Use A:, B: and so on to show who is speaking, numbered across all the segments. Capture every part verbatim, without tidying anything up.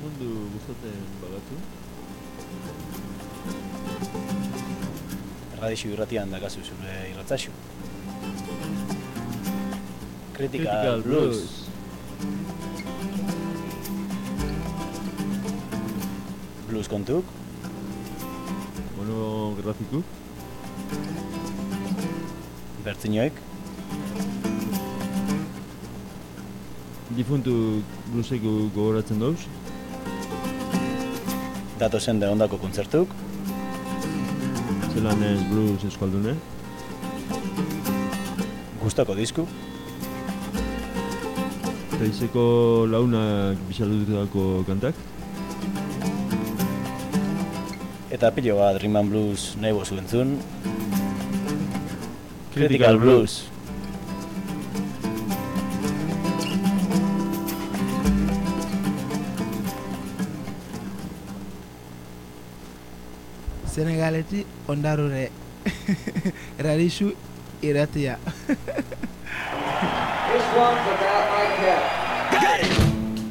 A: difundu gustatzen bagatzu?
B: Erradixu irratian dakazu zure irratzaxu. Critical,
A: Critical
B: Blues.
A: Blues.
B: Blues kontuk.
A: Monografiku.
B: Bertzinoek.
A: Difuntu blueseko gogoratzen dauz.
B: Datozen de ondako kontzertuk.
A: Zelan ez blues eskaldune.
B: Gustako disku.
A: Reizeko launak bisaldutako kantak.
B: Eta pilo bat Rhythm and Blues nahi bozu entzun. Critical Blues.
C: Senegaleti ondarure Erradixu irratia.
D: This one's about my cat.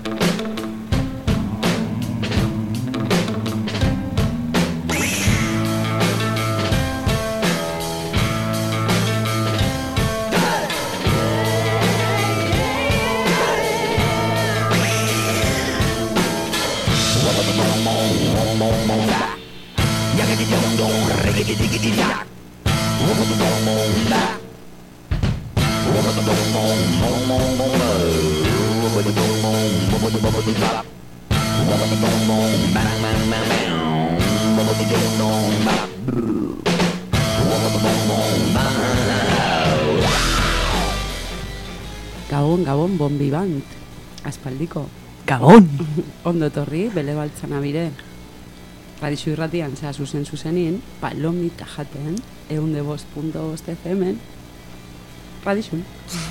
E: Gabon, Gabon, Bombi Band, aspaldiko.
F: Gabon!
E: Ondo etorri, bele baltzan abire. Radixu irratian, zera zuzen zuzenin, palomita jaten, eunde bost punto bost F M-en, Radixun.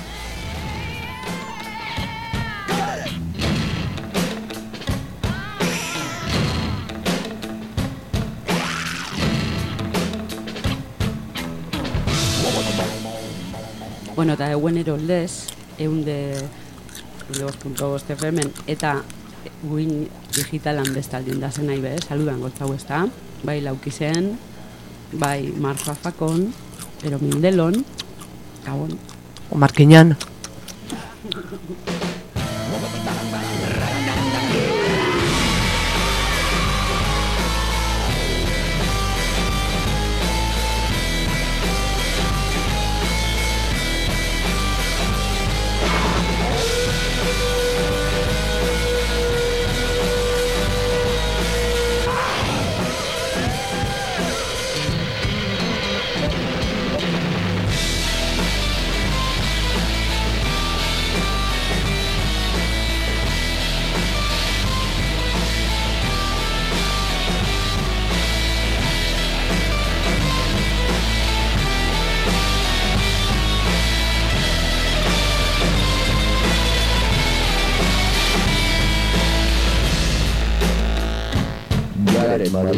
E: Bueno, eta eguenero lez, eunde bost punto bost F M-en, eta guin digitalan bestaldin da zen nahi be, saludan gotzau ez da, bai Laukizen, bai Marfafakon, ero Mindelon, Gabon.
F: O Markinan.
D: Madrid.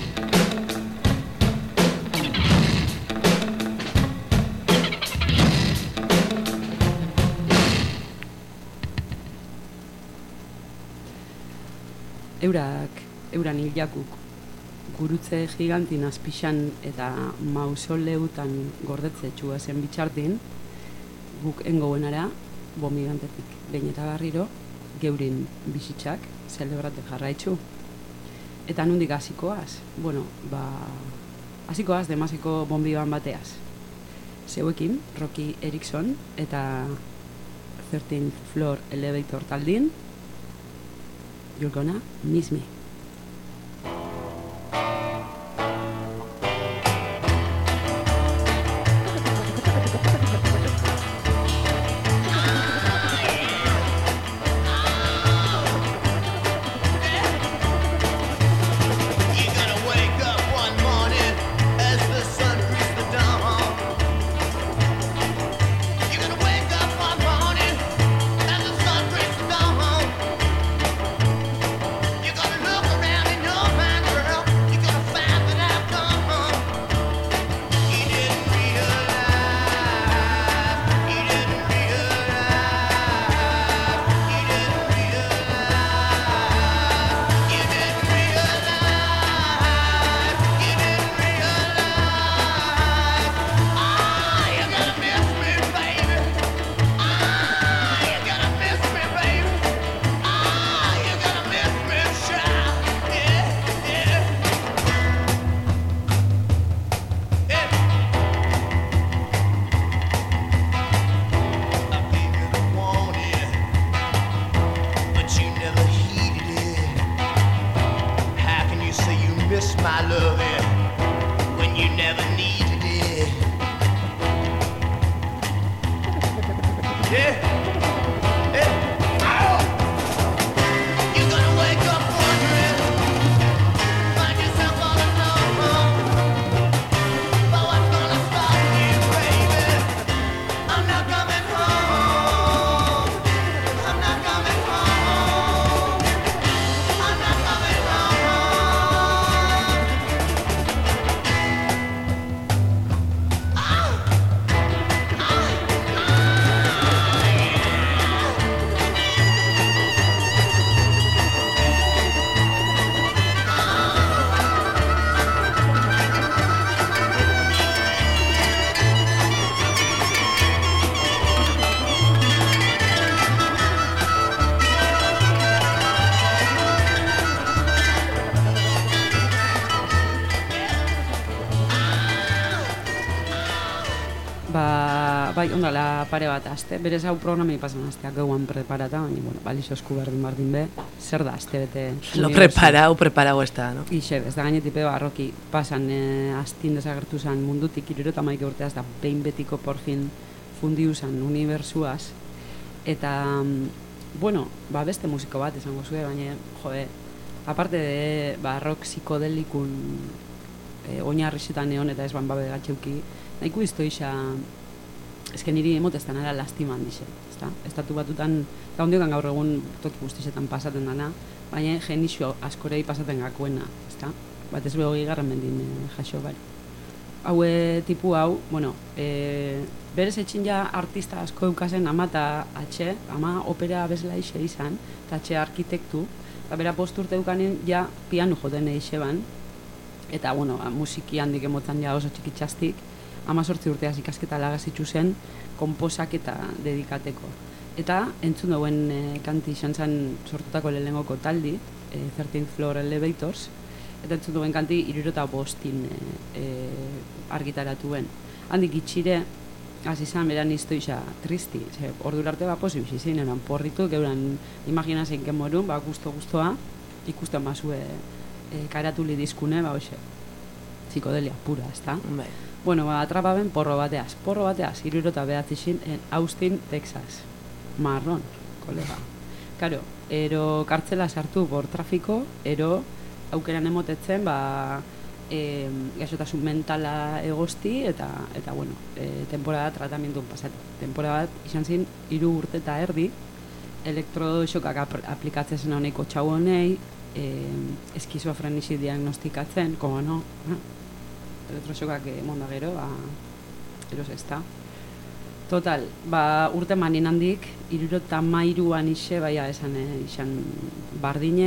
E: Eurak, euran hilakuk, gurutze gigantin azpixan eta mausoleutan gordetze txua zen bitxartin, guk engoenara, Bombi Bandetik behin eta barriro, geurin bizitzak, zelebrate jarraitzu. Eta nundik hasikoaz? Bueno, ba... hasikoaz demaziko Bombi Band bateaz. Zeuekin, Rocky Erickson eta thirteenth Floor Elevator taldin, You're Gonna Miss Me.
G: You're gonna
E: ba, bai, ondala pare bat aste, berez hau programei pasan asteak gauan preparata, baina, bueno, balixo esku berdin bardin be, zer da, aste bete...
F: Lo preparau, preparau ez da, no?
E: Ixe, ez da gainetipe barroki pasan e, astin desagertu zan mundutik irurota maike urteaz da behin betiko porfin fundiu zan unibersuaz, eta, bueno, ba, beste musiko bat esango zuen, baina, jode, aparte de, ba, rock psikodelikun e, oinarrizetan egon eta ez ban babe gatxeuki, nahiko iztoixa, ezken niri emoteztan ara lastiman dixe, ezta? Estatu batutan, eta ondiokan gaur egun toki guztizetan pasaten dana, baina genixo askorei pasaten gakoena, ezta? Bat ez behogi garran mendin e, jaso bai. Hau e, tipu hau, bueno, e, berez etxin ja artista asko eukazen ama eta atxe, ama opera bezala ixe izan, eta atxe arkitektu, eta bera posturte eukanin ja piano joten eixe ban, eta, bueno, musiki handik emotzan ja oso txikitxastik, amazortzi urteaz ikasketa lagazitzu zen, komposak eta dedikateko. Eta entzun dauen e, kanti izan zen sortutako lehenengoko taldi, e, thirteenth Floor Elevators, eta entzun dauen kanti irurota bostin e, e, argitaratuen. Handik itxire, hasi izan beran iztoixa tristi, ze, ordura arte ba posi bizi zein, eran porritu, geuran imaginazein kemorun, ba guzto-guztoa, ikusten bazue e, karatuli diskune, ba hoxe, psikodelia pura, ezta?
F: Bai.
E: Bueno, ba, atrapaben porro bateaz, porro bateaz, irurota behatzixin en Austin, Texas. Marron, kolega. Karo, ero kartzela sartu por trafiko, ero aukeran emotetzen, ba, e, gaixotasun mentala egosti, eta, eta bueno, e, temporada tratamientun pasatu. Temporada bat, izan zin, hiru urte eta erdi, elektroxokak ap aplikatzen zen honeko txau honei, e, eskizofrenisi diagnostikatzen, como no, eh? Elektroxokak emonda gero, ba, eros ez da. Total, ba, urte manin handik, irurota mairuan ise, baina esan, eh, izan bardine,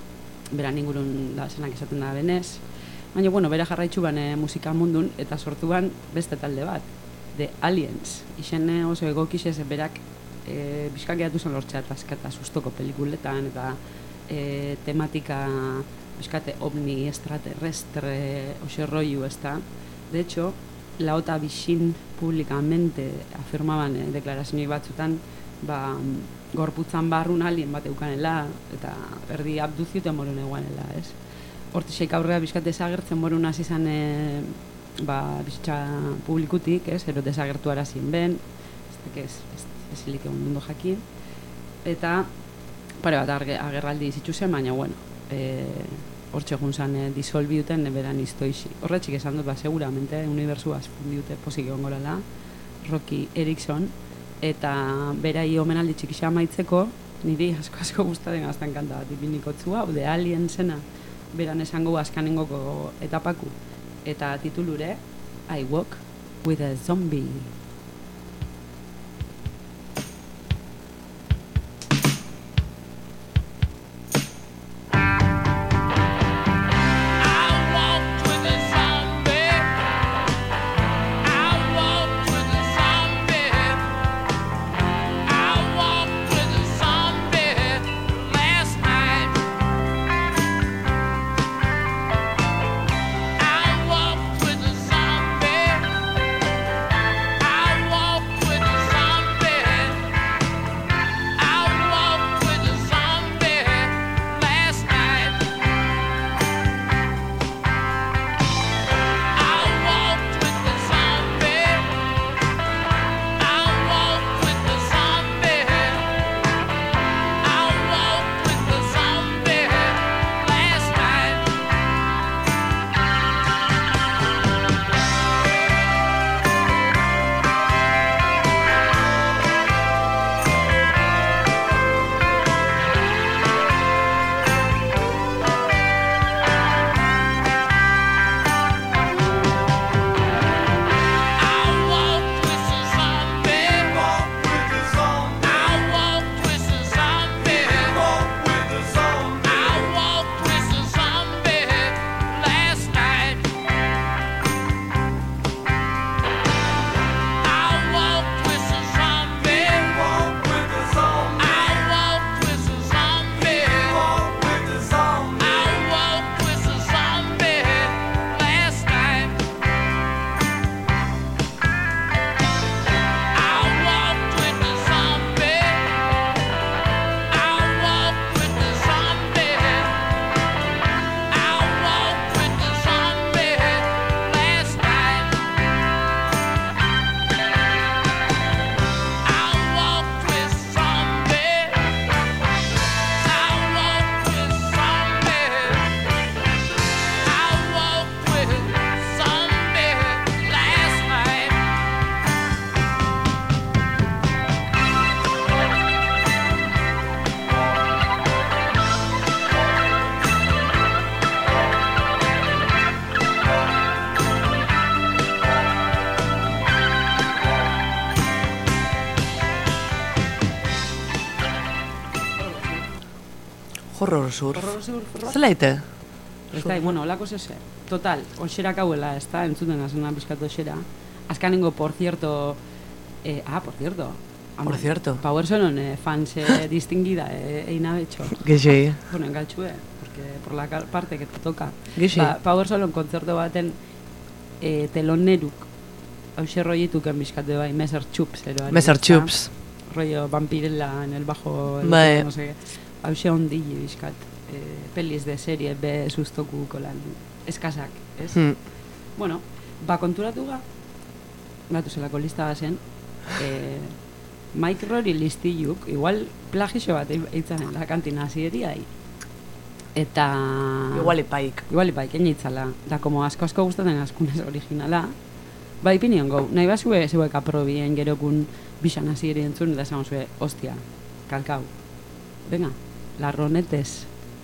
E: beran ingurun da zenak esaten da benez, baina, bueno, bera jarraitzu ban eh, musika mundun, eta sortu ban beste talde bat, The Aliens. Isen eh, oso egokixez, berak eh, bizkakeatu zen lortzea eta sustoko pelikuletan, eta eh, tematika eskate ovni extraterrestre oso rollo está. De hecho, la O T A bixin publikamente afirmaban eh, deklarazioik batzutan, ba, gorputzan barrun alien bat eukanela, eta erdi abduziuten morun eguanela, ez? Hortixeik aurrera bizkat desagertzen morun hasi izan e, ba, bizitza publikutik, ez? Ero desagertu arazien ben, ez ez, ez, ez hilik egun mundo jakin, eta pare bat agerraldi izitzu zen, baina, bueno, e, hortxe egun zan e, disolbiuten beran iztoizi. Horretxik esan dut, ba, seguramente, unibersuaz fundiute posik egon gorala, Rocky Erickson, eta berai omenaldi txikisa amaitzeko, niri asko-asko gustatzen gaztan kanta bat ipiniko hau, The Alien zena, beran esango azkanengoko etapaku, eta titulure, I Walk with a Zombie.
G: I
F: Horror surf.
E: Horror surf, rock.
F: Zela ite?
E: Ez da, bueno, olako zeze. Total, oxerak hauela, ez da, entzuten azena pizkatu oxera. Azkanengo, por cierto... Eh, ah, por cierto.
F: Por cierto.
E: Power Sonon, eh, fans eh, distinguida, eh, eina betxo.
F: Gexi.
E: Bueno, engaltxue, porque por la parte que te toca.
F: Gexi.
E: Ba, Power Sonon kontzertu baten eh, teloneruk, hause rollituken bizkatu bai, Messer Chups.
F: Messer Chups.
E: Rollo vampirella en el bajo,
F: Bai.
E: no sé qué. Hause ondilli bizkat. Eh, pelis de serie, be sustoku kolan. Eskasak, ez?
F: Hmm.
E: Bueno, ba konturatu ga, batu zelako lista bazen, eh, Mike Rory listiluk, igual plagixo bat eitzanen da kantina hasieriai. Eta...
F: Igual ipaik.
E: Igual ipaik, egin eitzala. Da, como asko-asko gustaten askunez originala. Ba, ipinion gau, nahi basue zeuek aprobien gerokun bisan hasieri entzun, eta esan zue, hostia, kalkau. Venga, las ronetes.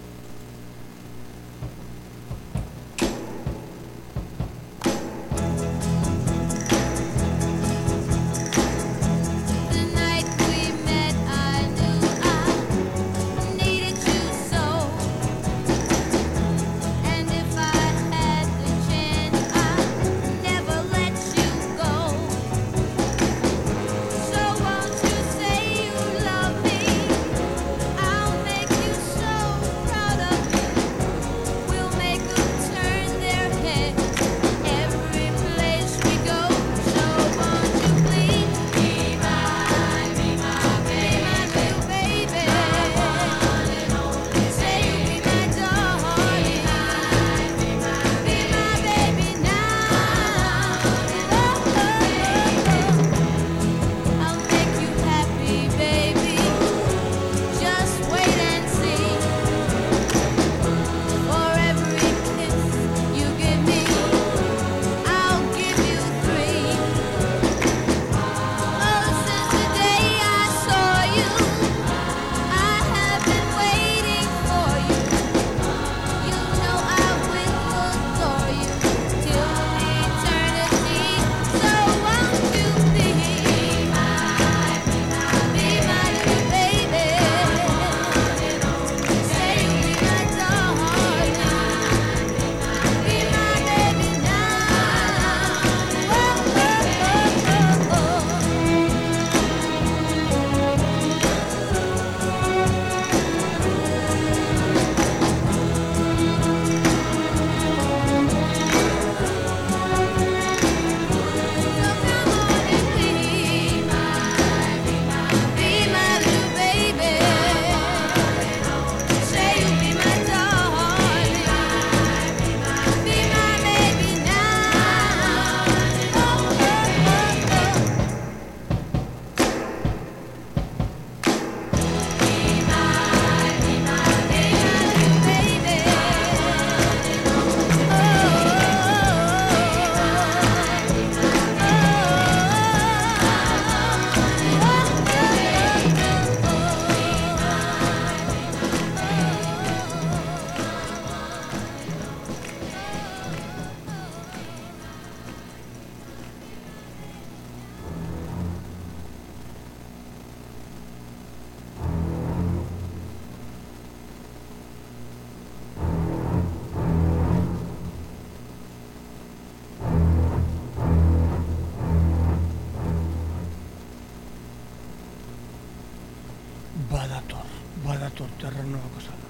G: Badator, badator terrenoako zala.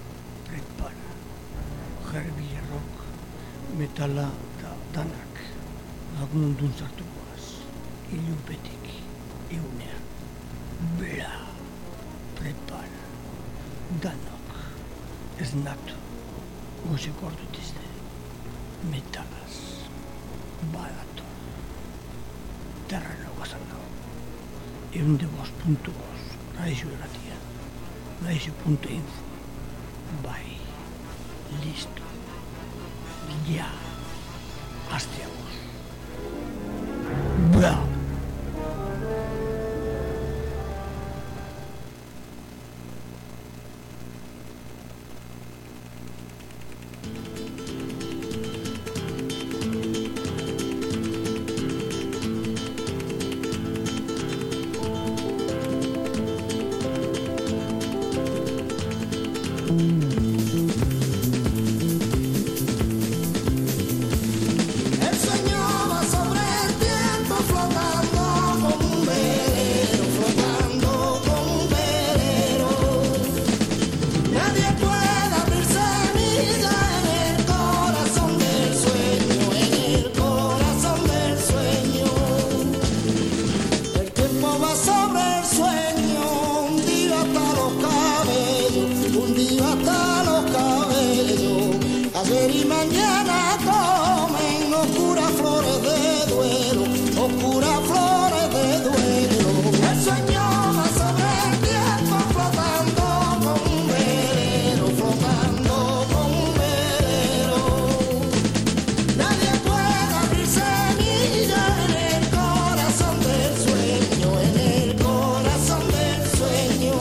G: Prepara. Heavy rock, metala eta danak. Lagundun sartukoaz. Ilunpetik, eunean. Bela. Prepara. Danok. Esnatu. Goxeko ordutizte. Metalaz. Badator. Terrenoako zala. Eunde bost puntu bost. Raixo erratia, raixo punto info, bai, listo, ja, hasteagoz, bra.
H: oscuras flores de duelo. El sueño va sobre el tiempo flotando con un velero, flotando con un velero. Nadie puede abrir semilla en el corazón del sueño, en el corazón del sueño.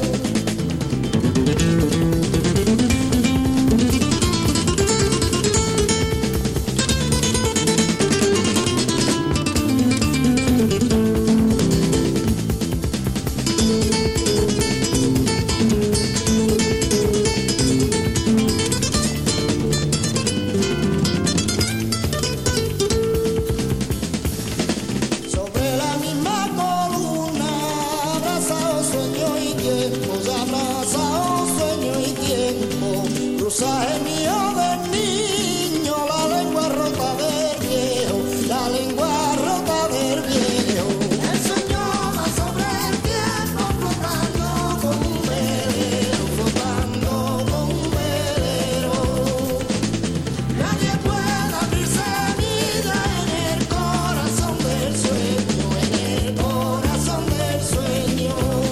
H: Sobre la misma columna, abrazado sueño y tiempo, abrazado sueño y tiempo, cruzaje mío del niño, la lengua rota del viejo, la lengua rota del viejo. El sueño va sobre el tiempo, flotando con un velero, flotando con un velero. Nadie puede abrir semilla en el corazón del sueño, en el corazón del sueño.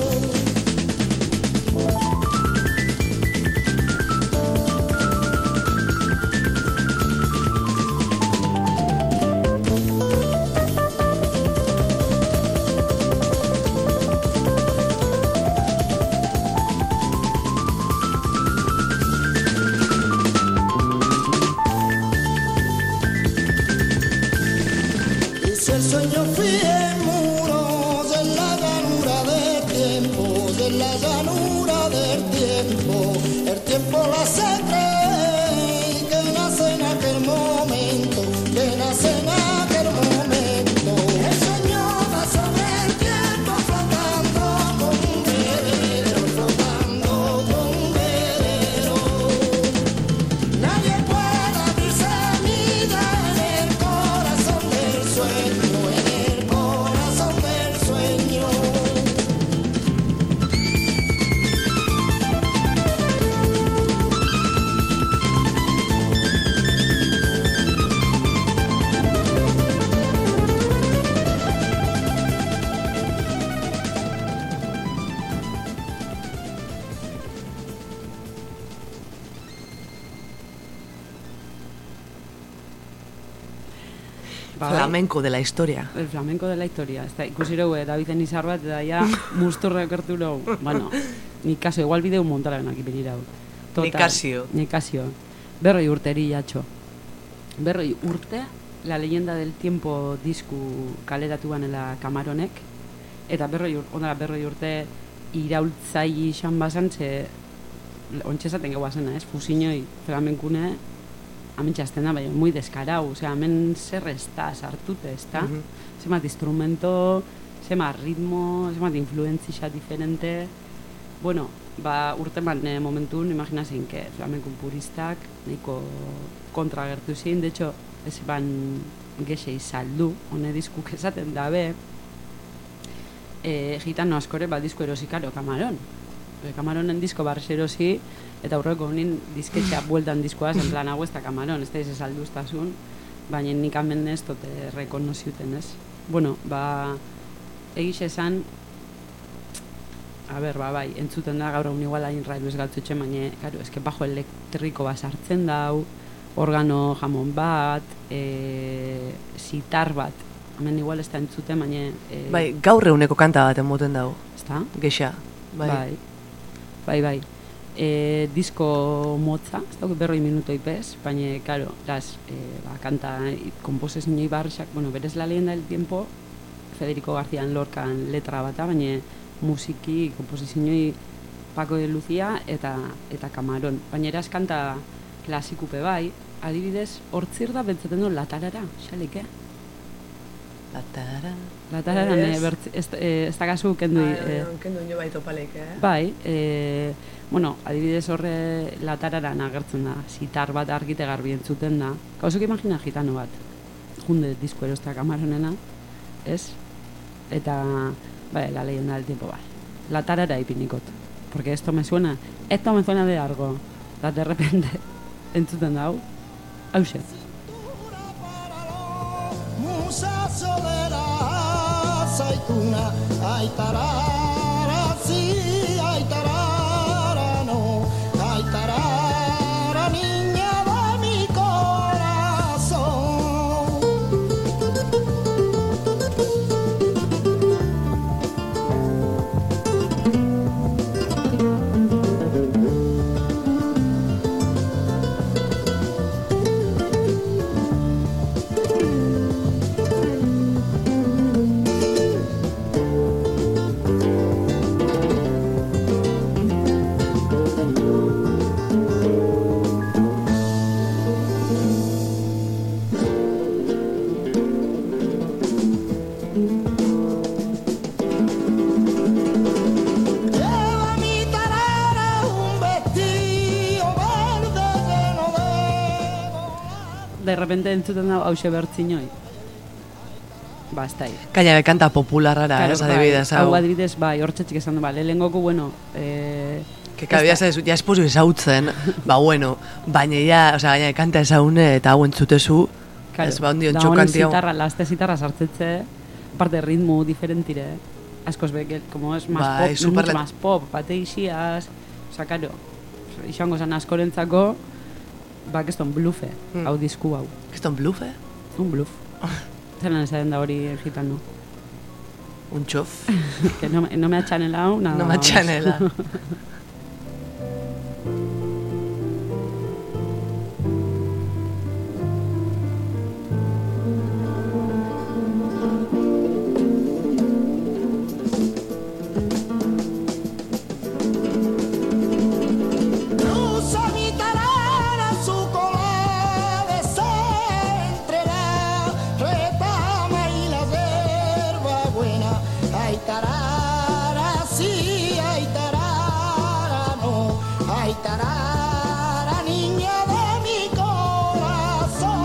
H: Y si el sueño fije muros en la llanura del tiempo, en la llanura del tiempo, el tiempo la hace creer que nace en aquel momento, que nace en aquel momento. El sueño va sobre el tiempo flotando con un velero, flotando con un velero. Nadie puede abrir semilla en el corazón del sueño, en el corazón del sueño.
E: Ba, bai.
F: Flamenco de la historia.
E: El flamenco de la historia. Ez da, ikusi dugu, Daviden izar bat, eta ja, musturra ekertu dugu. Bueno, nik kaso, igual bideu montarabenak ipinirau.
F: Nicasio.
E: Nicasio. Berroi urteri jatxo. Berroi urte, La leyenda del tiempo disku kaleratu banela Kamaronek, eta berroi urte, ondara berroi urte iraultzai izan bazan, ze ontsa esaten gau bazena, ez? Fusiñoi flamenkune amentxazten da, baina muy deskarau, osea, hemen zer ez da, sartute, ez da?
F: Mhm.
E: Zemat instrumento, zemat ritmo, zemat influentzia diferente. Bueno, ba, urte bat ne momentun, imaginazin, que flamenkun puristak nahiko kontra gertu zin, de hecho, ez ban gexei saldu, hone diskuk esaten dabe, e, gitano askore bat disko erosikaro Kamaron. E, Kamaronen disko barrez erosi, eta aurreko honin disketxea bueltan diskoaz, en plan, hau ez da Kamaron, ez da ez alduztasun, baina nik amen ez tote rekonoziuten, ez? Bueno, ba, egiz esan, a ber, ba, bai, entzuten da gaur egun igual hain railu ez galtzutxe, baina, karo, eske bajo elektriko bat sartzen dau, organo jamon bat, e, sitar bat, hemen igual ez da entzuten, baina... E,
F: Bai, gaur eguneko kanta bat emoten dago.
E: ez da?
F: Gexa. Bai.
E: Bai, bai, bai. E, disko motza, ez dauk berroi minuto ipez, baina, karo, las, e, ba, kanta, komposezio ibarrexak, bueno, berez La leyenda del tiempo, Federico García Lorcan letra bata, baina musiki, komposizio Paco de Lucía eta eta Kamaron. Baina eraz kanta klasikupe bai, adibidez, hortzir da bentzaten du latarara, xalik, eh?
F: Latara.
E: Latarara,
F: Ez.
E: ne, ez, eh, ez da kasu kendu... eh,
F: kendu nio baito palek, eh?
E: bai, eh, bueno, adibidez horre latararan agertzen da, sitar bat argite garbi entzuten da. Gauzuk imagina gitano bat, junde disko erosta Kamaronena, ez? Eta, bai, La leyenda del tiempo, bai. Latarara ipinikot, porque esto me suena, esto me suena de algo, eta de repente entzuten da hau, hause.
H: Cintura para los muchacho de la aceituna. Ay, tarara, sí, ay, tarara, no. Ay, tarara, niña de mi corazón. Lleva mi tarara un vestido verde lleno de volar.
E: De repente entzuten da hause bertzinoi. Ba, ez da.
F: Kaina kanta popularrara,
E: Claro,
F: ez adibidez,
E: bai, hau
F: hau.
E: adibidez, bai, hortzetxik esan du, ba, lehengoku, bueno, eh,
F: Que kabia ez ja espozu ezautzen, ba bueno, baina ja, osea, gaina kanta ezaune eta hau entzutezu,
E: claro,
F: ez ba ondion
E: da honen
F: txokanti hau.
E: zitarra, laste zitarra sartzetze, aparte ritmo diferentire, askoz beke, como es más
F: Bai,
E: pop, es
F: super
E: mucho
F: let-
E: más pop, bate ixiaz, oza, karo, izango zan askorentzako, ba, keston blufe,
F: Hmm.
E: hau disku hau,
F: Kriston blufe?
E: un bluff. Zelan esaten da hori en gitano.
F: Un txof?
E: Que no, me- no me ha chanelado nada.
F: No me ha
E: más.
F: chanelado.
H: Cruza mi tarara su cola de entre la retama y la hierba buena. Ay, tarara, sí, ay, tarara, no. Ay, tarara, niña de mi corazón.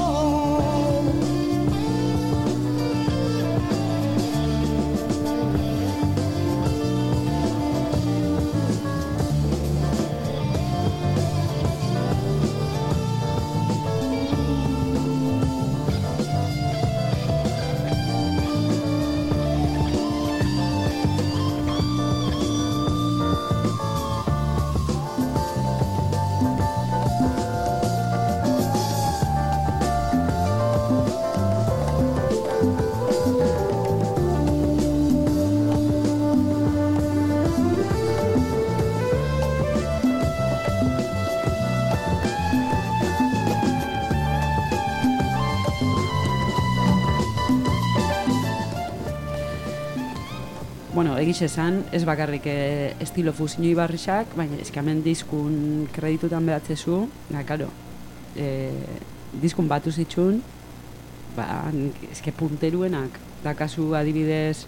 E: Bueno, egiz esan, ez bakarrik eh, estilo fusiñoi barrixak, baina eski hemen diskun kreditutan behatzezu, da, karo, eh, diskun batu zitxun, ba, nik eske punteruenak, da kasu adibidez,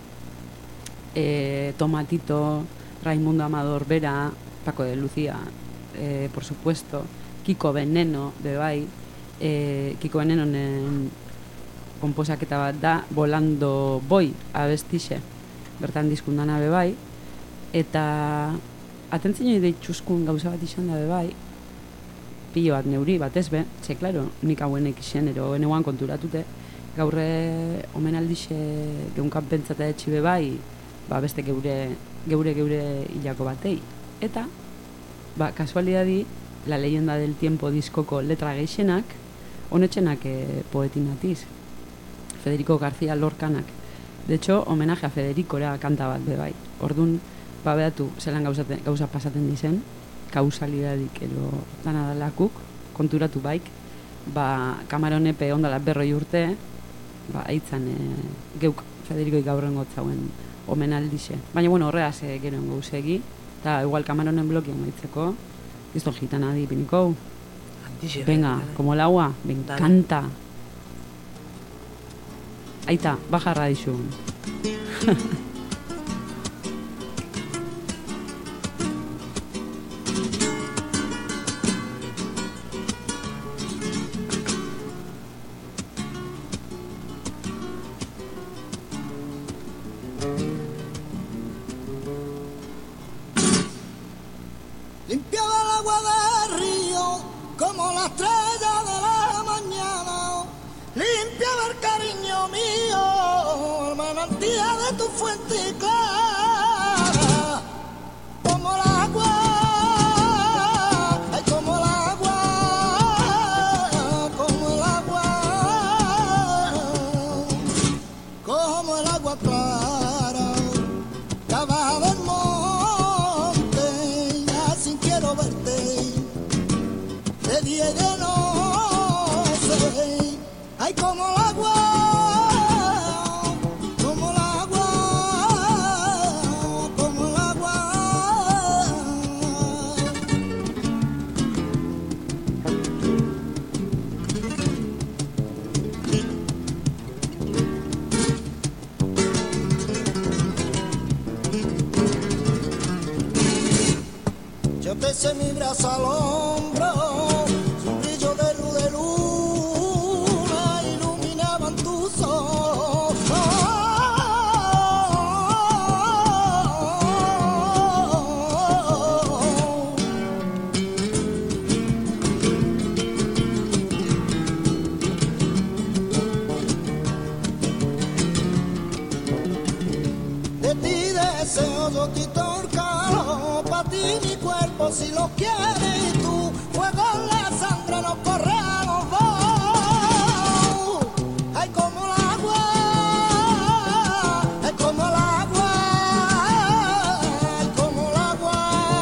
E: eh, Tomatito, Raimundo Amador Bera, Paco de Lucía, eh, por supuesto, Kiko Veneno, de bai, eh, Kiko Venenonen komposaketa bat da, Volando Boy, abestixe, bertan diskundana bebai, eta atentzinoi deitxuskun gauza bat izan da bebai, pilo bat neuri, batez be, txe, klaro, nik hauenek isen, ero eneguan konturatute, gaurre omenaldixe geunkan pentsata etxi bebai, ba beste geure, geure, geure hilako batei. Eta, ba, kasualidadi, La leyenda del tiempo diskoko letra geixenak, honetxenak eh, poetinatiz, Federico García Lorcanak. De hecho, homenaje a Federicora kanta bat bebai. Ordun, ba behatu, zelan gauza, gauza pasaten dizen, kausalidadik edo dana dalakuk, konturatu baik, ba, kamaronepe ondala berroi urte, ba, aitzan e, geuk Federikoi gaurrengo zauen omenaldixe. Baina, bueno, horreaz e, gero gauzegi, eta igual kamaronen blokian maitzeko, Kriston gitana di piniko.
F: Antixe.
E: Venga, como el agua, me encanta. Aita, baja radizun.
H: Limpiaba el agua del río como la estrella de la mañana. Limpiaba el cariño manantial de tu fuente clara, como el agua, ay, como el agua, como el agua, como el agua clara, que baja del monte, así quiero verte, de día y de noche, ay, como el agua. Yo te eché mi brazo al hombro, su brillo de luz de luna iluminaban tus ojos. De ti deseo yo quitar calor, pa' ti mi cuerpo si lo quieres y tú, fuego en la sangre nos corre a los dos. Ay, como el agua, ay, como el agua, ay, como el agua.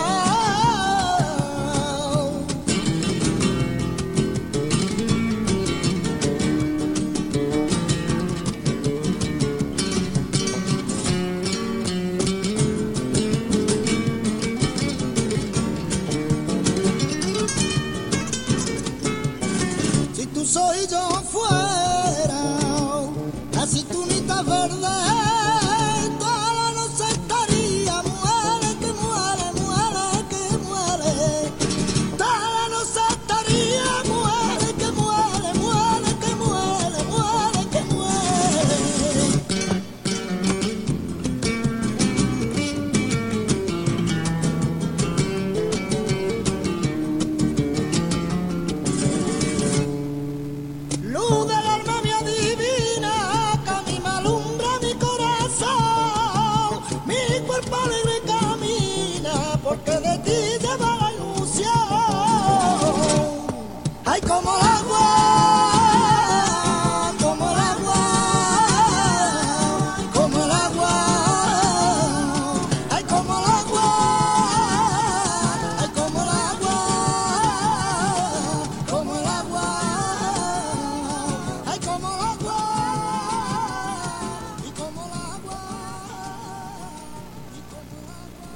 H: Si tú soy yo fuera, la cinturita verde, toda la noche estaría, muere que muere, muere que muere, toda la noche estaría, muere que muere, muere que muere, muere que muere. Luz del alma mía divina, que a mí me alumbra mi corazón, mi cuerpo alegre camina, porque de ti lleva la ilusión. Ay, como el agua, como el agua, como el agua, ay, como el agua, ay, como el agua, como el agua. Ay, como el agua, y como el agua, y como el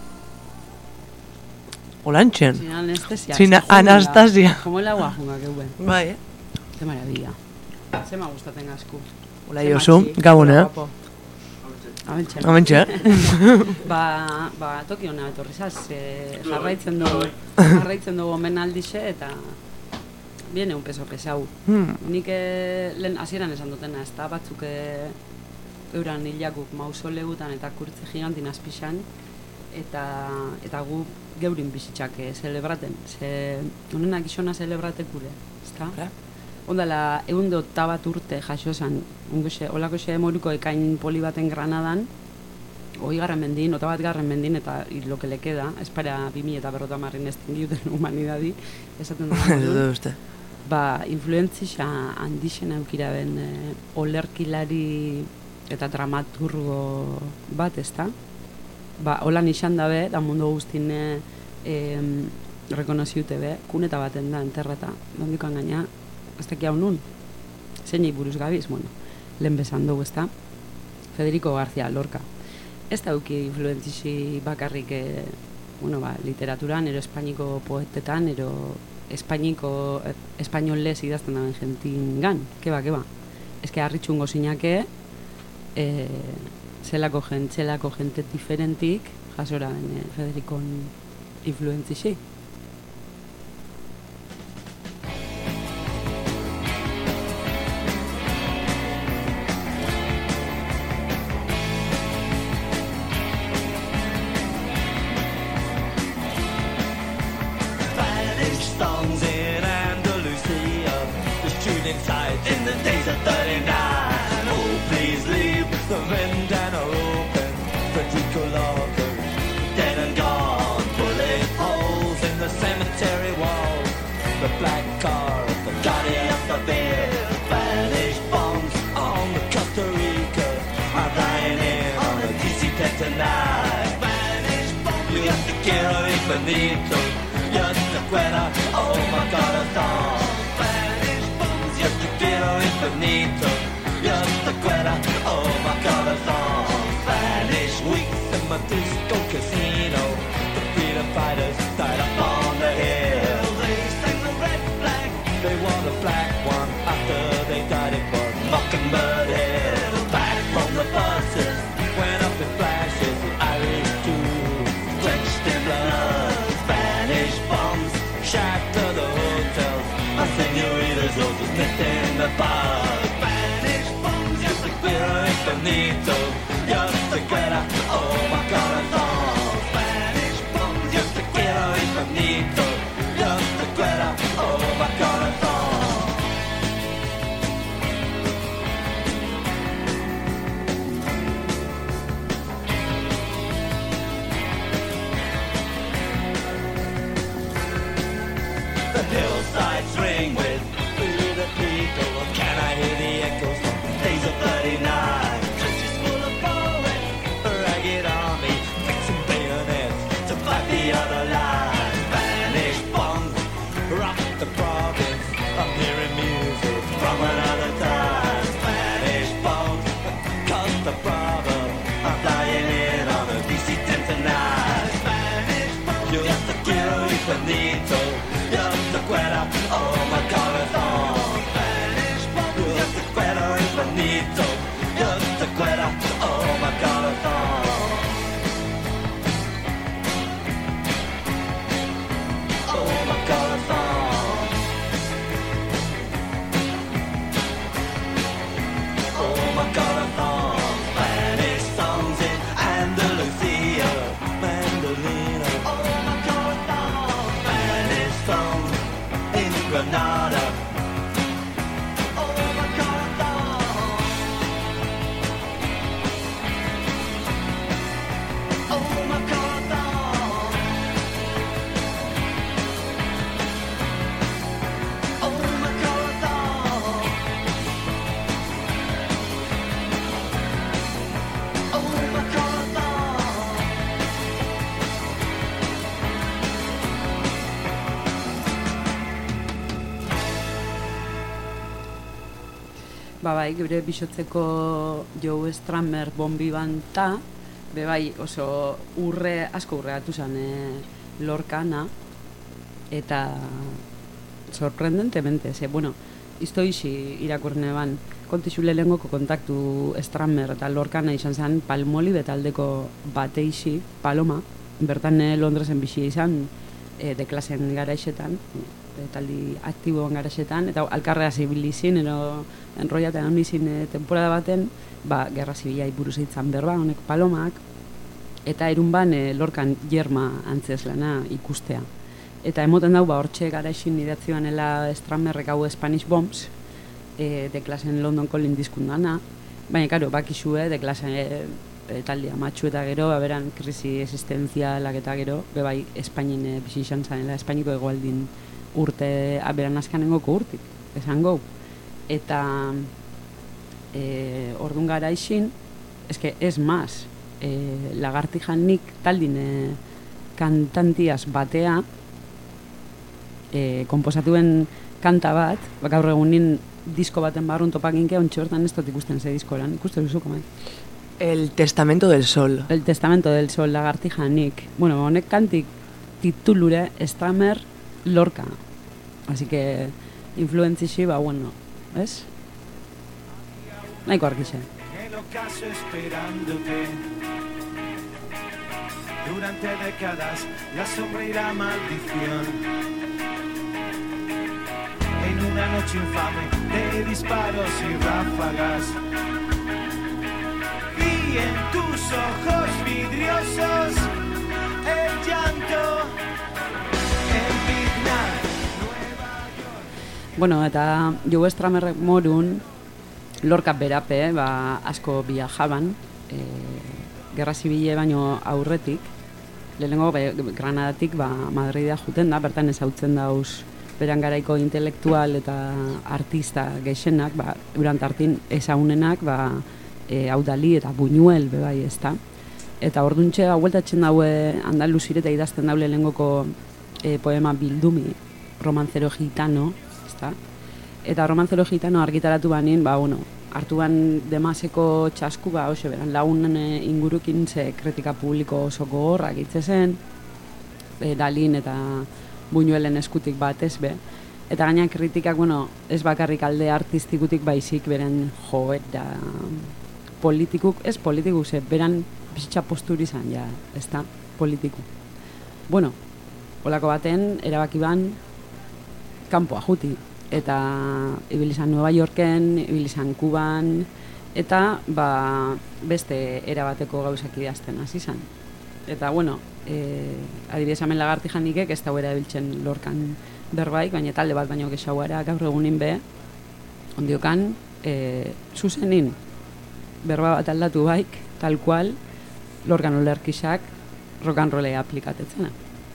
H: agua.
F: Olantxen.
E: Sin anestesia.
F: Sin
E: Se junga.
F: Anastasia.
E: Como el agua junga, que buen.
F: Bai, eh?
E: Qué maravilla. Se me gustaten asku.
F: Hola, Josu, gabon, eh?
E: Amentxe.
F: Amentxe, eh?
E: Ba, ba, toki hona etorri zaz, e, jarraitzen dugu, jarraitzen dugu omenaldixe eta viene un peso pesau.
F: Hmm.
E: Nik eh, lehen hasieran esan dutena, ez da batzuk eh, euran hilakuk mausoleutan eta kurtze gigantin azpixan, eta, eta gu geurin bizitzak eh, celebraten. Ze, honenak isona celebratekure, ez da?
F: Hala.
E: Ondala, egun eta bat urte jaso esan, ongoxe, olako xe moruko ekain poli baten Granadan, hoi garren mendin, ota bat garren mendin, eta lo que le queda, espara bimi eta berrota marrin ez tindiuten humanidadi, esaten
F: Ez
E: dut.
F: dut uste.
E: Ba, influentzixa handixen aukira ben e, olerkilari eta dramaturgo bat, ezta? Ba, holan izan dabe, da mundu guztin e, e, rekonoziute be, kuneta baten da, enterrata, dondikan gaina, ez teki hau nun, zein buruz gabiz, bueno, lehen besan dugu, ezta? Federico García Lorca. Ez da auki influentzixi bakarrik, e, bueno, ba, literaturan, ero espainiko poetetan, ero espainiko, eh, espainolez idazten daben jentin gan, keba, keba. Ez que harritxungo zinake, e, zelako, jen, zelako jente diferentik, jasora ben e, Federikon influentzixi.
I: Songs in Andalusia, was tuned inside in the days of thirty-nine. Oh, please leave the men down. bonito. Yo te quiero, oh my corazón. Spanish bums, yo te quiero infinito. Yo te quiero, oh my corazón. Spanish weeks in my disco casino. The freedom fighters died up on the hill. They sang the red flag, they wore the black one after they died it for Mockingbird Hill. Back from the buses, went up in flashes, the Irish too, drenched in blood. Spanish bombs shatter the hotels, my senoritas all just missed in the bar. Spanish bombs, yo te quiero infinito, yo te quiero, oh my corazón. Spanish bombs, yo te quiero infinito, yo te quiero, oh my corazón. The hillsides ring with the people. Can I hear the echoes from days of thirty-nine? Trenches full of poets, a ragged army, fixing bayonets to fight the other line. Spanish bombs rock the province. I'm hearing music from another time. Spanish bombs cause the problem. I'm flying in on a D C ten tonight. Spanish bombs, yo te quiero infinito. Yo te quiero, oh my corazón. Spanish bombs, yo te quiero infinito. Yo te quiero, oh my corazón. Oh my corazón. Oh my corazón. Spanish songs in Andalusia, mandolina. Oh my corazón. Spanish songs in Granada. Oh my corazón. Oh my corazón. Oh my corazón. Oh my corazón.
E: Ba bai, gure bisotzeko Joe Strummer bombi banta, be bai oso urre, asko urre atu zen e, Lorcana, eta sorprendentemente, ze, bueno, iztoizi irakurne ban, kontixu lehengoko kontaktu Strummer eta Lorcana izan zen Palmolive taldeko bateixi, Paloma, bertan e, Londresen bizi izan, e, de klasen garaixetan, e, taldi aktiboan garaixetan, eta alkarrea zibilizin, ero enroiaten handizin e, temporada baten, ba, gerra zibilai buruz eitzan berba, honek Palomak, eta erun ban e, Lorcan Jerma antzeslana ikustea. Eta emoten dau, ba, hortxe garaixin idatzioanela Strummerrek hau Spanish Bombs, e, de klasen London Calling diskundana, baina, karo, bakizue, de klasen e, e, taldi amatxu eta gero, aberan krisi existenzialak eta gero, bebai, Espainin e, bizi izan zanela, Espainiko egoaldin urte, aberan askanengoko urtik, esan gau. Eta e, ordun garaixin, eske, ez maz, e, Lagartijanik taldin e, kantantiaz batea, e, komposatuen kanta bat, gaur egunin disko baten barrun topakinke, ontsi hortan ez dut ikusten ze diskoran, ikusten duzuko mai.
F: El Testamento del Sol.
E: El Testamento del Sol, Lagartijanik. Bueno, honek kantik titulure Strummer Lorca. Así que influentzixi, ba, bueno, ¿ves? Nahiko arkixe.
J: El ocaso esperándote. Durante décadas la sombra y la maldición. En una noche infame de disparos y ráfagas. Vi en tus ojos vidriosos el llanto. En Vietnam, Nueva York.
E: Bueno, eta Joe Strummerrek morun Lorca berape, ba, asko biajaban, e, gerra zibile baino aurretik, lehenengo be, Granadatik ba, Madrida juten da, bertan ezautzen dauz beran garaiko intelektual eta artista gehienak, ba, urant hartin ezaunenak, ba, e, Audali eta Buñuel bebai ez da. Eta orduntxe bueltatzen daue Andaluzire eta idazten daule lehengoko e, poema bildumi, Romancero Gitano, ezta? Eta Romancero Gitano argitaratu banin, ba, bueno, hartu ban demaseko txasku, ba, hoxe beran, lagunen ingurukin ze kritika publiko oso gogorrak itzezen, e, Dalin eta Buñuelen eskutik batez be. Eta gaina kritikak, bueno, ez bakarrik alde artistikutik baizik beren jo eta politikuk, ez politikuk, ze beran bizitza posturi izan, ja, ez da, politiku. Bueno, holako baten, erabaki ban, kanpoa juti. Eta ibilizan Nueva Yorken, ibilizan Kuban, eta ba, beste erabateko gauzak idazten hasi izan. Eta, bueno, e, adibidez hemen Lagarti janikek ez dauera ebiltzen Lorcan berbaik, baina talde bat baino gexauara gaur egunin be, ondiokan, e, zuzenin berba bat aldatu baik, tal cual, Lorcan olerkisak rock'n'rollea aplikatetzena.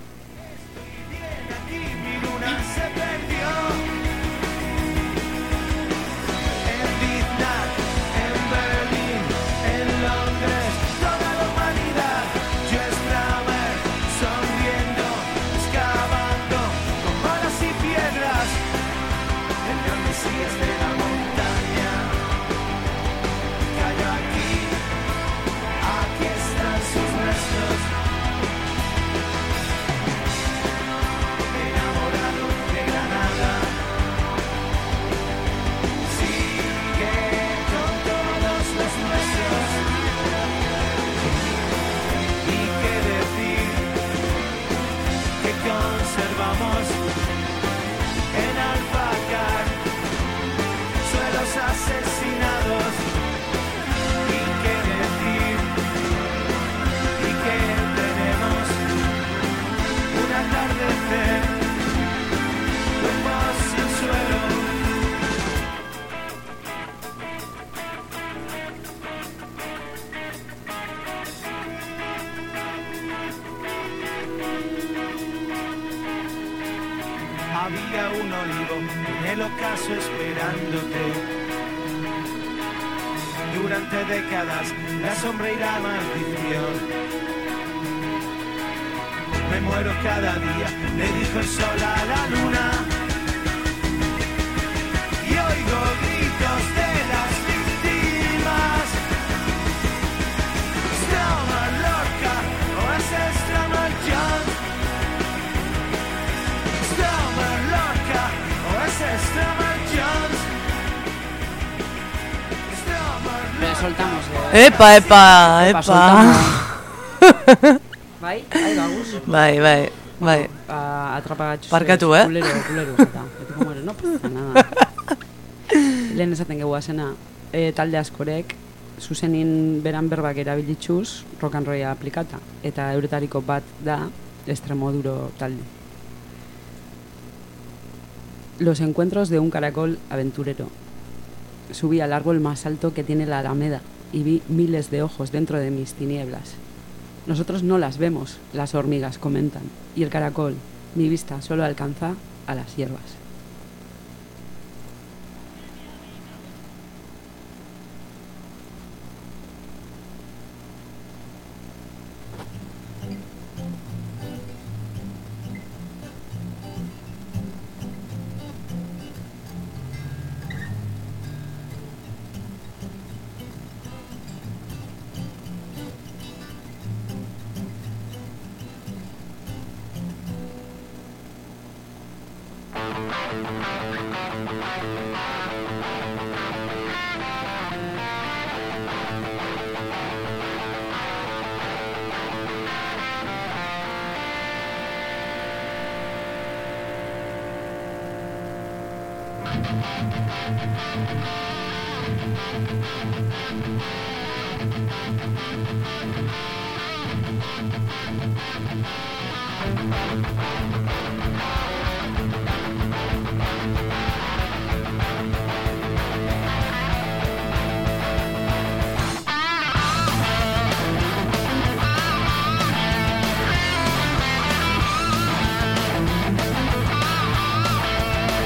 J: Había un olivo en el ocaso esperándote. Durante décadas la sombra y la maldición. Me muero cada día, le dijo el sol a la luna. Y oigo gritos de las víctimas. Stromer, Lorca, o ese Stromer Jones. Stromer, Lorca, o ese Stromer Jones.
E: Le soltamos.
F: Eh. Epa, epa, epa.
E: epa. Bai, bai, bagus.
F: Bai, bai, bai.
E: Ba, atrapagatxuz.
F: Parkatu, eh?
E: Kulero, kulero. Eta, betiko muere, no pasa nada. Lehen esaten gehu azena, e, talde askorek, zuzenin beran berbak erabilitxuz, rock'n'rolla aplikata. Eta euretariko bat da, Extremoduro talde. Los encuentros de un caracol aventurero. Subí al árbol más alto que tiene la Alameda y vi miles de ojos dentro de mis tinieblas. Nosotros no las vemos, las hormigas comentan, y el caracol, mi vista solo alcanza a las hierbas.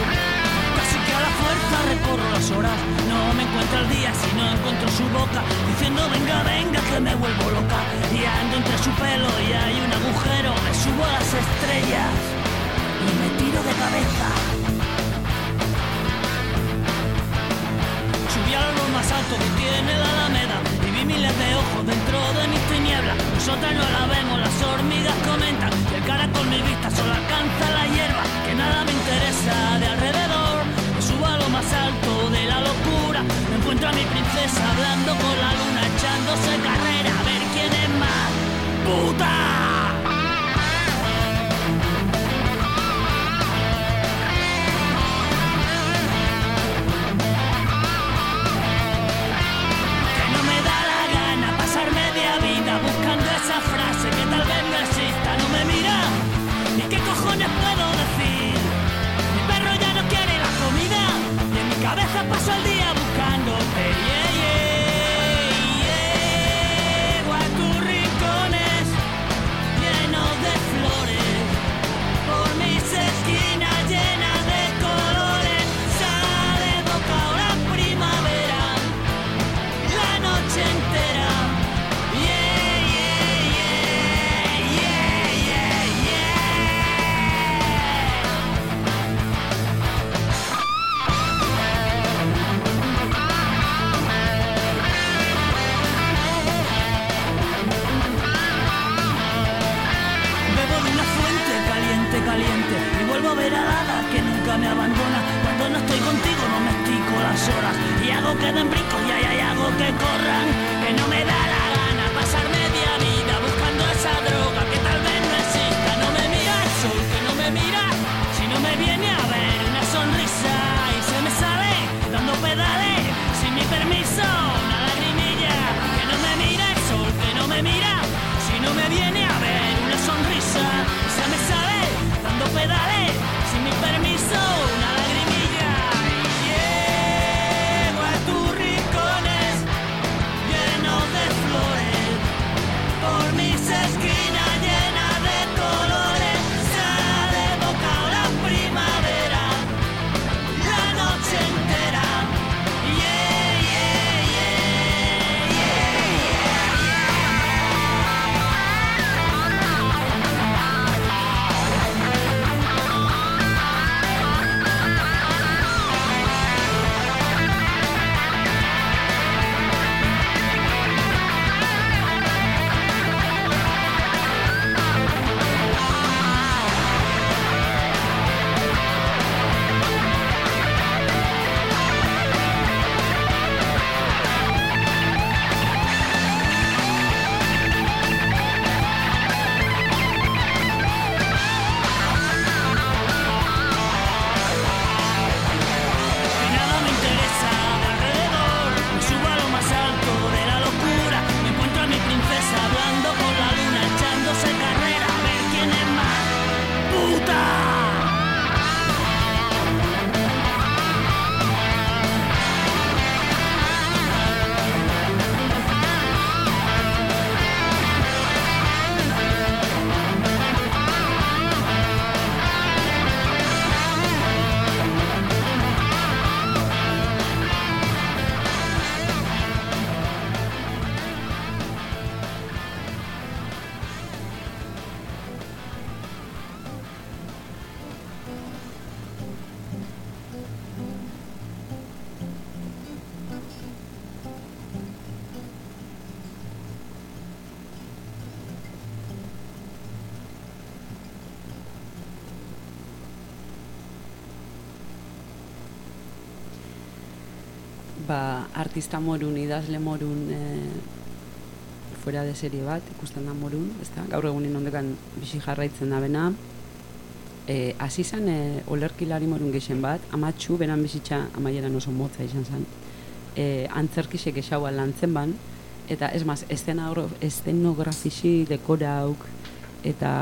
K: Casi que a la fuerza recorro las horas. No me encuentro el día si no encuentro su boca. diciendo venga, venga, que me vuelvo loca. Y ando entre su pelo y hay un agujero, me subo a las estrellas y me tiro de cabeza. Subí a lo más alto que tiene la Alameda y vi miles de ojos dentro de mis tinieblas. Nosotras no la vemos, las hormigas comentan que el caracol mi vista solo alcanza la hierba, que nada me interesa de alrededor. Me subo a lo más alto de la locura, me encuentro a mi princesa hablando con la luna, echándose carrera a ver quién es más puta. Buscando esa frase que tal vez no exista. No me mira, ni qué cojones puedo decir. Mi perro ya no quiere la comida y en mi cabeza paso el día buscándote. Yeah, yeah, yeah. Llego a tus rincones llenos de flores, por mis esquinas llenas de colores. Sale boca ahora primavera, la noche entera. Caliente y vuelvo a ver a la hada que nunca me abandona. Cuando no estoy contigo no me estico las horas y hago que den brincos y hay, hay hago que corran. Que no me da la gana pasar media vida buscando esa droga que tal vez no exista. No me mira el sol, que no me mira si no me viene a ver una sonrisa y se me sale dando pedales sin mi permiso una lagrimilla. Que no me mira el sol, que no me mira si no me viene a ver una sonrisa y se me sale dando pedales sin mi permiso una lagrimilla. Y llego a tus rincones llenos de flores, por mis esquinas llenas de colores. Sale boca ahora primavera, la noche entera. Yeah, yeah, yeah, yeah,
E: ba, artista morun, idazle morun e, fuera de serie bat, ikusten da morun, ezta? Gaur egunin ondekan bizi jarraitzen da bena. E, hasi zen e, olerkilari morun gexen bat, amatxu, beran bizitza amaieran oso motza izan zen. E, antzerkisek esaua lantzen ban, eta ez maz, estenografisi dekorauk, eta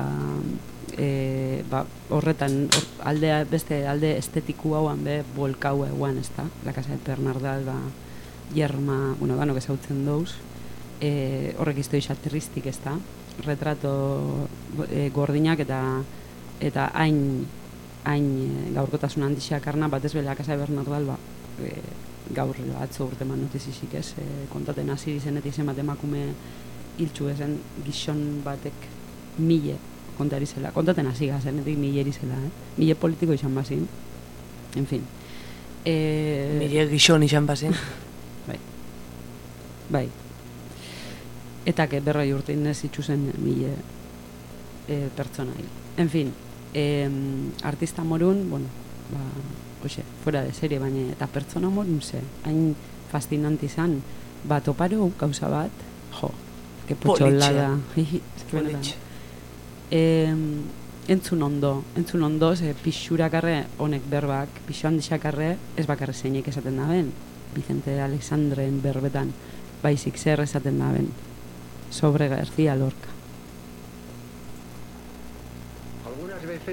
E: e, ba, horretan or, aldea, beste alde estetiku hauan be bolkau eguan, ez da? La Casa de Pernardal, ba, Yerma, bueno, gano gezautzen douz, e, horrek iztoi xaterristik, ez da? Retrato e, gordinak eta eta hain hain e, gaurkotasun handixak arna, batez be La Casa de Pernardal, ba, e, gaur atzo urte man notizisik ez, e, kontaten hasi izenetik zenbat emakume hiltzu ezen gizon batek mile kontari zela, kontaten hasi gazenetik mile erizela, eh? Mile politiko izan bazin, en fin. E...
F: Mile gizon izan bazin.
E: bai, bai. Eta que berroi urtein ez itxuzen mile e, pertsona hil. En fin, e, artista morun, bueno, ba, oxe, fuera de serie, baina eta pertsona morun ze, hain fascinanti izan, bat oparo gauza bat, jo, que potxola da.
F: Politxe.
E: E, entzun ondo, entzun ondo, ze pixurakarre honek berbak, pixu handixakarre, ez bakarre zeinek esaten da ben, Vicente Alexandren berbetan, baizik zer esaten da ben, sobre García Lorca.
L: Algunas veces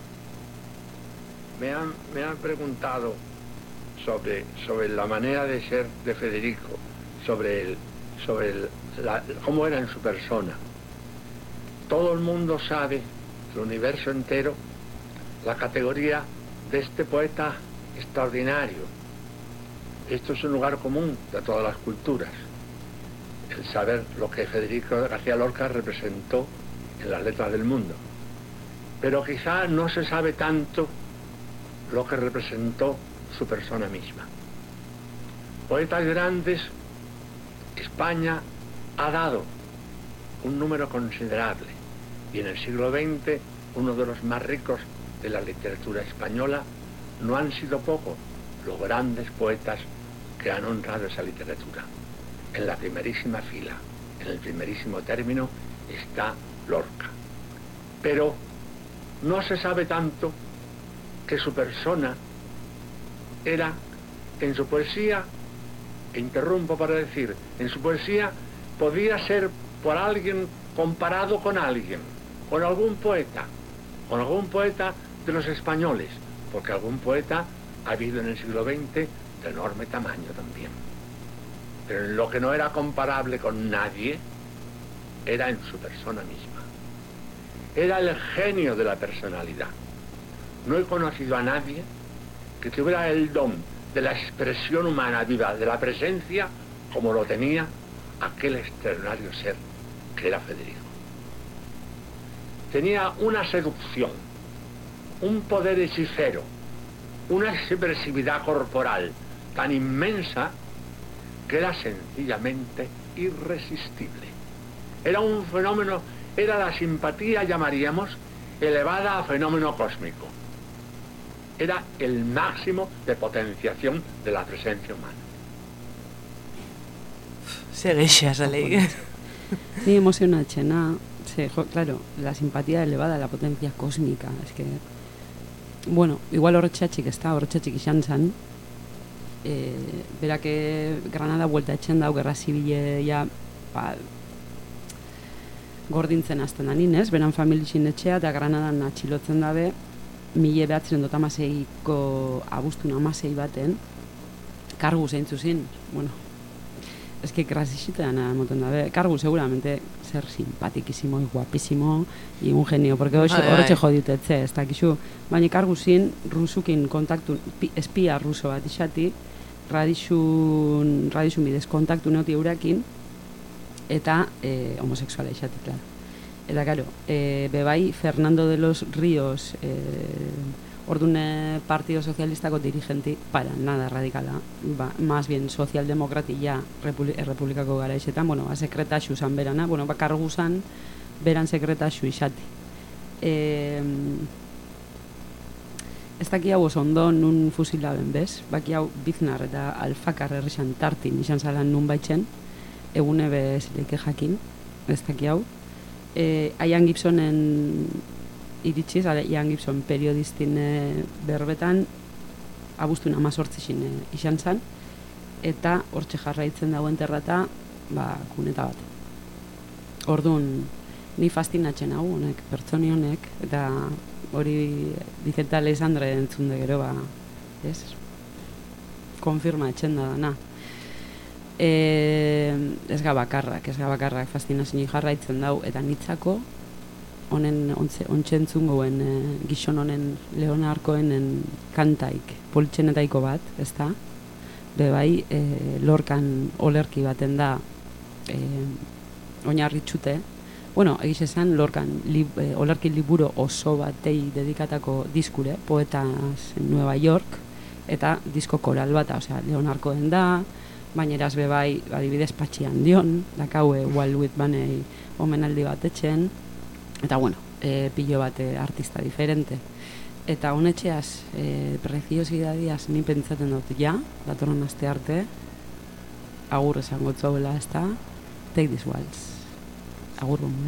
L: me han, me han preguntado sobre, sobre la manera de ser de Federico, sobre, el, sobre el, la, cómo era en su persona. Todo el mundo sabe, el universo entero, la categoría de este poeta extraordinario. Esto es un lugar común de todas las culturas. El saber lo que Federico García Lorca representó en las letras del mundo. Pero quizá no se sabe tanto lo que representó su persona misma. Poetas grandes, España ha dado un número considerable y en el siglo veinte uno de los más ricos de la literatura española. No han sido pocos los grandes poetas que han honrado esa literatura. En la primerísima fila, en el primerísimo término, está Lorca. Pero no se sabe tanto que su persona era, en su poesía, e interrumpo para decir, en su poesía podía ser por alguien comparado con alguien, con algún poeta, con algún poeta de los españoles, porque algún poeta ha habido en el siglo veinte de enorme tamaño también. Pero en lo que no era comparable con nadie era en su persona misma. Era el genio de la personalidad. No he conocido a nadie que tuviera el don de la expresión humana viva, de la presencia, como lo tenía aquel extraordinario ser que era Federico. Tenía una seducción, un poder hechicero, una expresividad corporal tan inmensa que era sencillamente irresistible. Era un fenómeno, era la simpatía, llamaríamos, elevada a fenómeno cósmico. Era el máximo de potenciación de la presencia humana.
F: Se geixas, Alei.
E: Ni emocionatxena, sí, jo, claro, la simpatía elevada, la potencia cósmica, es que, bueno, igual horretxatxik ez da, horretxatxik izan zan, eh, berak Granada vuelta etxen dau, gerra zibile, ja, ba, gordintzen azten da ninez, beran familixin etxea, eta Granadan atxilotzen dabe, mile behatzen dut amaseiko abuztun amasei baten, kargu zeintzu zin, bueno, es que grasixitean emoten dabe, kargu seguramente ser simpatikisimo y guapísimo y un genio, porque horretxe jodiutetze, ez dakizu, baina kargu zin, rusukin kontaktu, espia ruso bat isati, radixun, radixun bidez kontaktu neoti eurakin, eta eh, homosexuala isati, claro. Eta, claro, eh, bebai Fernando de los Ríos, eh, ordune Partido Socialistako dirigenti, para nada radicala, ba, más bien socialdemokrati ja Republi Republikako gara isetan, bueno, ba, sekretaxu zan berana, bueno, ba, kargu zan, beran sekretaxu isati. Eh, ez daki hau oso ondo nun fusilaben, bez? Baki hau Biznar eta Alfakar herrixan tartin izan zalan nun baitzen, egune bez leike jakin, ez daki hau. Eh, Ian Gibsonen iritsiz, Ian Gibson periodistin e, berbetan abuztun amazortzixin e, izan zan, eta hortxe jarraitzen dagoen terrata, ba, kuneta bat. Orduan, ni fastinatzen hau, honek, pertsoni honek, eta hori Vicente Alexandre entzun de gero, ba, ez? Konfirma etxen da dana. E, ez gabakarrak, ez gabakarrak fastinazio jarraitzen dau, eta nitzako honen ontsentzun goen e, gizon honen Leonarkoenen kantaik, poltsenetaiko bat, ez da? be bai, e, Lorcan olerki baten da e, oinarritxute. Bueno, egiz esan, Lorcan li, e, olerki liburu oso batei dedikatako diskure, Poetas en Nueva York, eta disko koral bata, osea, Leonardoen da, baina eraz be bai, adibidez Patxian Dion, dakaue Walt Whitmanei omenaldi bat etxen, eta bueno, e, pilo bat e, artista diferente. Eta honetxeaz, e, preziosidadiaz ni pentsaten dut ja, datorren aste arte, agur esango txauela ez da, Take This Waltz. Agur bomuna.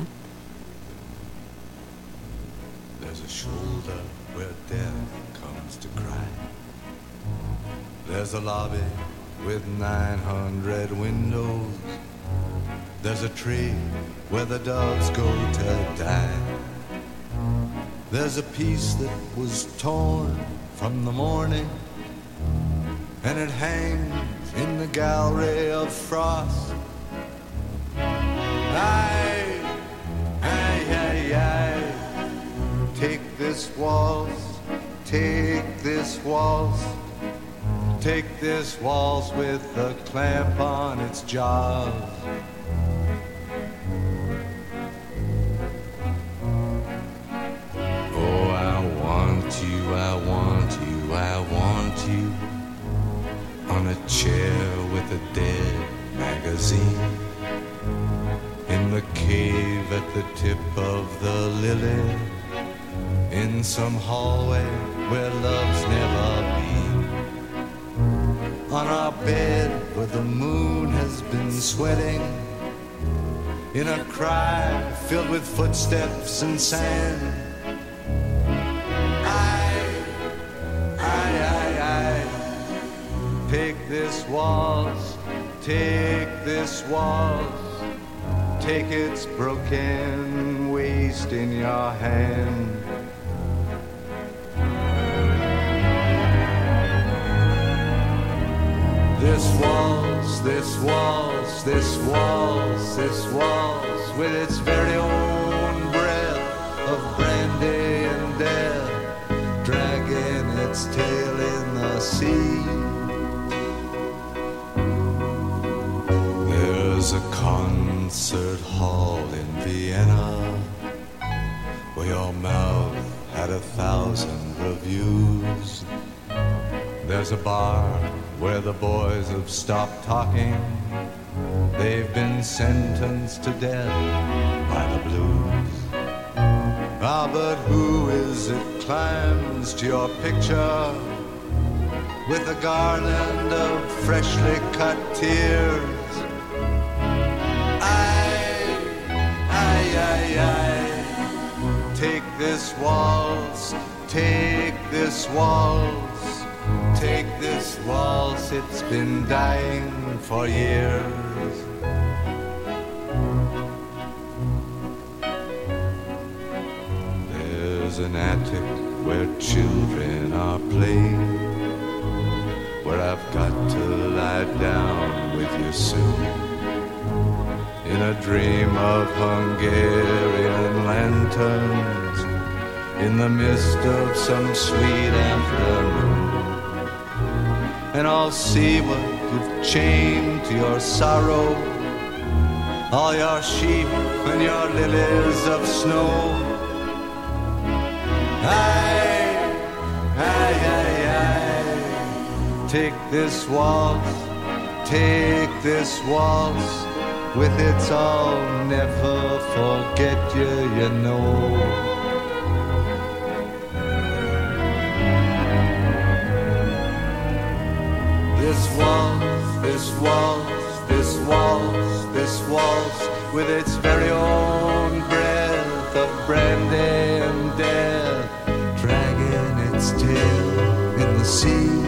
M: There's a shoulder where death comes to cry. There's a lobby with nine hundred windows. There's a tree where the doves go to die. There's a piece that was torn from the morning, and it hangs in the gallery of frost. Aye, aye, aye, aye. Take this waltz, take this waltz, take this waltz with a clamp on its jaws. Oh, I want you, I want you, I want you on a chair with a dead magazine, in the cave at the tip of the lily, in some hallway where love's never been, on our bed where the moon has been sweating, in a cry filled with footsteps and sand. I, I, I, I, take this waltz, take this waltz, take its broken waist in your hand. This waltz, this waltz, this waltz, this waltz, with its very own breath of brandy and death, dragging its tail in the sea. There's a concert hall in Vienna where your mouth had a thousand reviews. There's a bar where the boys have stopped talking. They've been sentenced to death by the blues. Ah, but who is it climbs to your picture with a garland of freshly cut tears? I, I, I, I, take this waltz, take this waltz, take this waltz, it's been dying for years. There's an attic where children are playing, where I've got to lie down with you soon, in a dream of Hungarian lanterns, in the mist of some sweet afternoon. And I'll see what you've chained to your sorrow, all your sheep and your lilies of snow. Aye, aye, aye, aye, take this waltz, take this waltz, with its I'll never forget you, you know. This waltz, this waltz, this waltz, this waltz, with its very own breath of brandy and death, dragging its tail in the sea.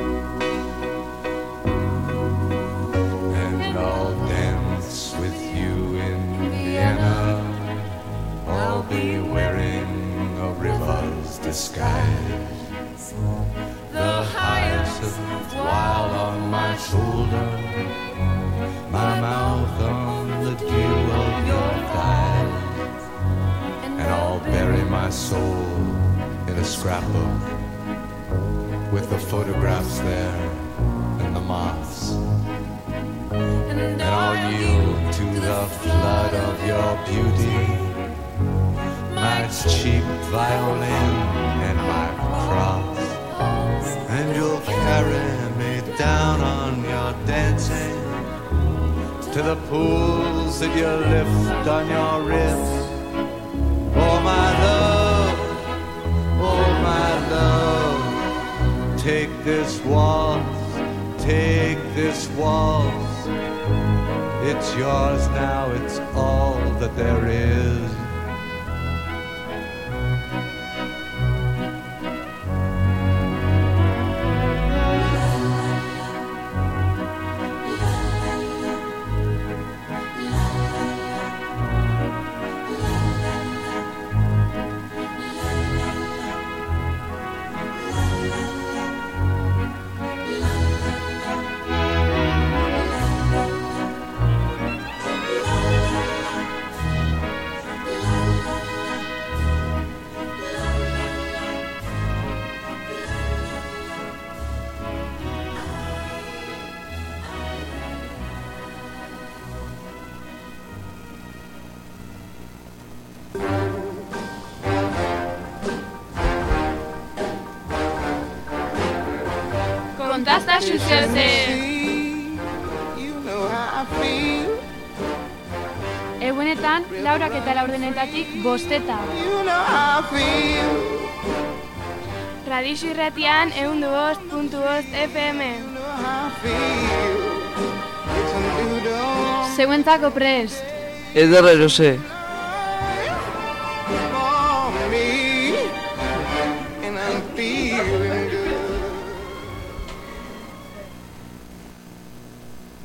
M: And I'll dance with you in Vienna, I'll be wearing a river's disguise, the hyacinth wild on my shoulder, my mouth on the dew of your thighs, and I'll bury my soul in a scrapbook with the photographs there and the moss. And I'll yield to the flood of your beauty, my cheap violin and my cross. And you'll carry me down on your dancing to the pools that you lift on your wrist. Oh my love, oh my love, take this waltz, take this waltz. It's yours now, it's all that there is.
N: Kontazta xuxeute. Egunetan, laurak eta laurdenetatik bosteta. Radixu irratian, ehun du bost puntu bost F M. Zeuentzako prest.
O: Ederra erose.